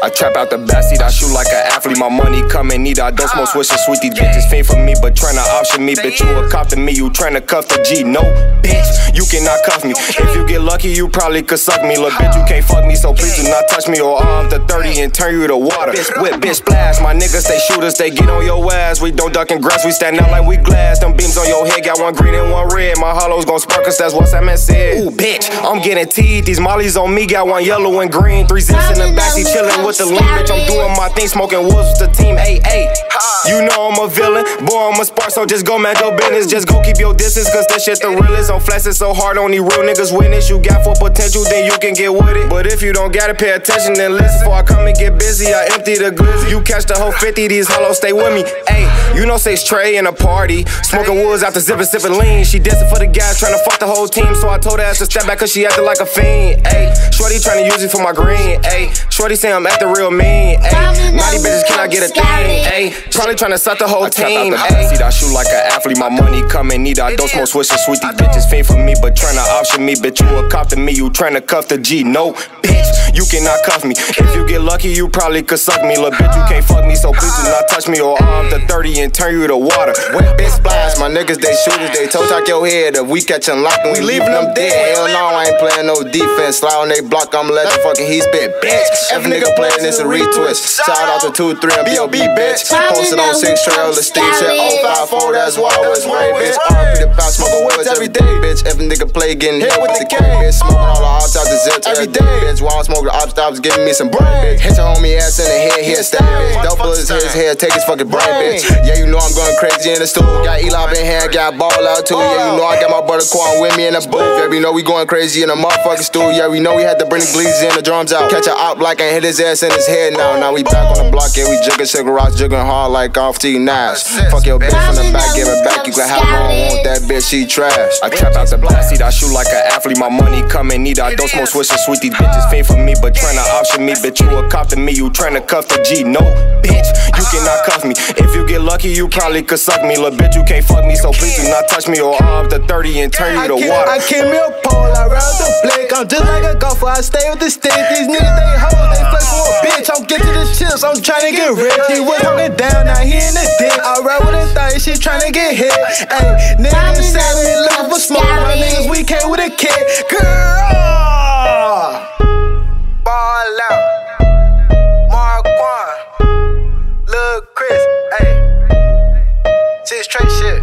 I trap out the backseat, I shoot like an athlete. My money coming neat, I don't smoke swishes, sweet. These bitches fiend for me, but tryna option me. Bitch, you a cop to me, you tryna cuff the G. No, bitch, you cannot cuff me. If you get lucky, you probably could suck me. Look, bitch, you can't fuck me, so please do not touch me. Or I'll up to 30 and turn you to water. Whip, bitch, splash. My niggas, they shooters, they get on your ass. We don't duck in grass, we stand out like we glass. Them beams on your head, got one green and one red. My hollows gon' spark us, that's what that man said. Ooh, bitch, I'm getting teeth. These mollies on me, got one yellow and green. 3 zips in the backseat, chillin' with the lean. Bitch, I'm doing my thing, smoking wolves with the team. Ay. You know I'm a villain, boy, I'm a spark, so just go man your business. Just go keep your distance, cause that shit the realest. I'm flexing so hard, only real niggas witness. You got full potential, then you can get with it. But if you don't gotta pay attention, then listen. Before I come and get busy, I empty the glizzy. You catch the whole 50, these hollows stay with me. Ay, you know say Stray in a party, smoking woods after sipping lean. She dancing for the gas, tryna fuck the whole team. So I told her to step back, cause she acted like a fiend. Ay, shorty tryna use it for my green. Ay, shorty say I'm acting real mean. Ay, naughty bitches cannot get a thing. Ay, probably tryna suck the whole team. I shoot like an athlete, my money coming neat. I don't smoke swishes, sweet. These bitches fiend for me, but tryna option me. Bitch, you a cop to me, you tryna cuff the G. No, bitch, you cannot cuff me. If you get lucky, you probably could suck me. Look, bitch, you can't fuck me, so please do not touch me. Or I'll up to 30 and turn you to water. Whip, bitch, splash. My niggas, they shooters, they toe talk your head. If we catch and lock and we leaving them dead. Hell no, I ain't playing no defense. Slide on they block, I'ma let the fucking he spit, bitch. Every nigga playing this a retwist. Shout out to 2, 3 and B.O.B. bitch. Posted on 6 trail, the Steve shit 054, that's why I was right, bitch. RP the past, smoking woods every day, bitch. Every nigga play getting hit with the K, bitch. Smoking all the hops out the zips every day, bitch. While I'm smoking the op stops, giving me some brain, bitch. Hit your homie ass in the head, here, stab, bitch. Double his head, take his fucking brain, bitch. Yeah, you know I'm going crazy in the stool. Got Elop in hand, got ball out too. Yeah, you know I got my brother Quan with me in the booth. Yeah, we know we going crazy in the motherfucking stool. Yeah, we know we had to bring the gleeds in, the drums out. Catch a op like and hit his ass in his head now. Now we back on the block, yeah, we jugging sugar rocks, jugging hard like off T Nash. Fuck your bitch from the back, give it back. You can have her on, want that bitch, she trash. I trap out the backseat, I shoot like an athlete. My money coming neat, I don't smoke swishes, sweet. These bitches fiend for me, but tryna option me. Bitch, you a cop to me, you tryna cuff the G. No, bitch, you cannot cuff me. If you get lucky, you probably could suck me. Look, bitch, you can't fuck me, so please do not touch me. Or I'll up to 30 and turn you to water. I keep me a pole, I ride the blick. I'm just like a golfer, I stay with the stick. These niggas, they hoes, they flex for a bitch. I'm get to the chips, I'm tryna get rich. He was holding down, now he in the dick. I ride with a thing, she tryna get hit. Ayy, niggas savage, looking for smoke. My niggas, we came with a kid. Girl, ball out. Marquand, Lil Chris, ayy. 6 straight shit.